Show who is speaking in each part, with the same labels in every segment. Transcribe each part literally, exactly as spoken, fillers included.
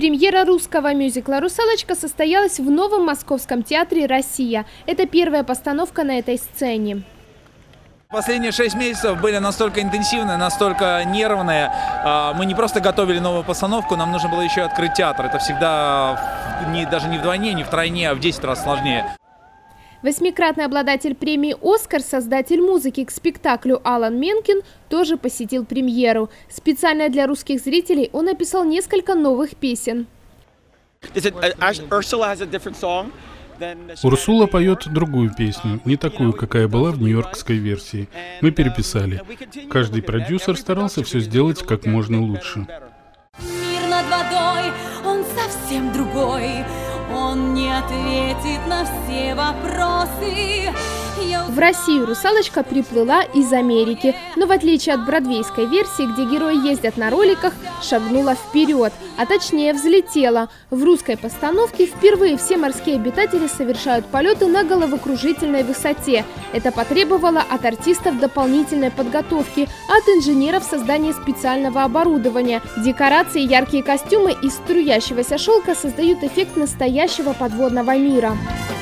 Speaker 1: Премьера русского мюзикла «Русалочка» состоялась в Новом Московском театре «Россия». Это первая постановка на этой сцене.
Speaker 2: Последние шесть месяцев были настолько интенсивные, настолько нервные. Мы не просто готовили новую постановку, нам нужно было еще открыть театр. Это всегда не, даже не вдвойне, не втройне, а в десять раз сложнее.
Speaker 1: Восьмикратный обладатель премии «Оскар», создатель музыки к спектаклю Алан Менкин, тоже посетил премьеру. Специально для русских зрителей он написал несколько новых песен.
Speaker 3: Урсула поет другую песню, не такую, какая была в нью-йоркской версии. Мы переписали. Каждый продюсер старался все сделать как можно лучше.
Speaker 4: Мир над водой, он совсем другой. Он не ответит на все вопросы.
Speaker 1: В Россию «Русалочка» приплыла из Америки, но в отличие от бродвейской версии, где герои ездят на роликах, шагнула вперед, а точнее взлетела. В русской постановке впервые все морские обитатели совершают полеты на головокружительной высоте. Это потребовало от артистов дополнительной подготовки, а от инженеров создания специального оборудования. Декорации, яркие костюмы из струящегося шелка создают эффект настоящего подводного мира.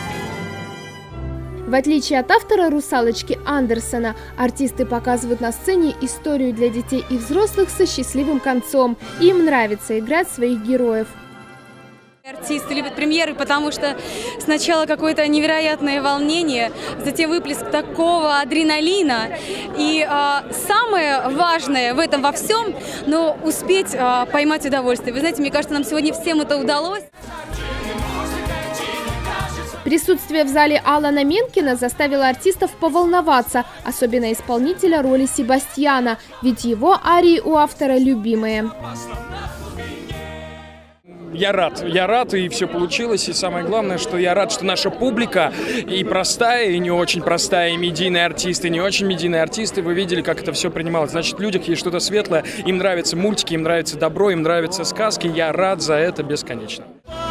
Speaker 1: В отличие от автора «Русалочки» Андерсона, артисты показывают на сцене историю для детей и взрослых со счастливым концом. Им нравится играть своих героев.
Speaker 5: Артисты любят премьеры, потому что сначала какое-то невероятное волнение, затем выплеск такого адреналина. И э, самое важное в этом во всем, но успеть э, поймать удовольствие. Вы знаете, мне кажется, нам сегодня всем это удалось.
Speaker 1: Присутствие в зале Алана Менкина заставило артистов поволноваться, особенно исполнителя роли Себастьяна, ведь его арии у автора любимые.
Speaker 6: Я рад, я рад, и все получилось, и самое главное, что я рад, что наша публика, и простая, и не очень простая, и медийные артисты, и не очень медийные артисты, вы видели, как это все принималось. Значит, в людях есть что-то светлое, им нравятся мультики, им нравится добро, им нравятся сказки, я рад за это бесконечно.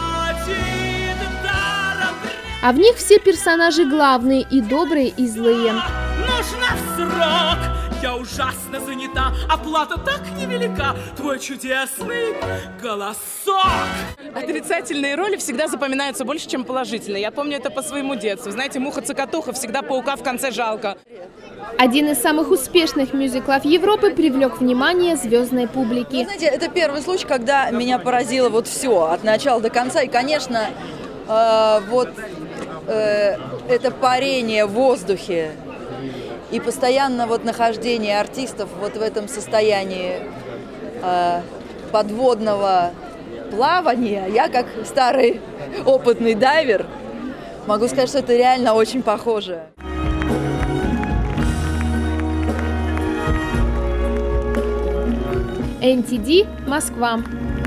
Speaker 1: А в них все персонажи главные, и добрые, и злые.
Speaker 7: Нужно в срок, я ужасно занята, оплата так невелика, твой чудесный голосок.
Speaker 8: Отрицательные роли всегда запоминаются больше, чем положительные. Я помню это по своему детству. Знаете, муха-цокотуха, всегда паука в конце жалко.
Speaker 1: Один из самых успешных мюзиклов Европы привлек внимание звездной публики.
Speaker 9: Вы знаете, это первый случай, когда меня поразило вот все, от начала до конца. И, конечно, э, вот... это парение в воздухе и постоянно вот нахождение артистов вот в этом состоянии э, подводного плавания. Я, как старый опытный дайвер, могу сказать, что это реально очень похоже.
Speaker 1: эн ти ди, Москва.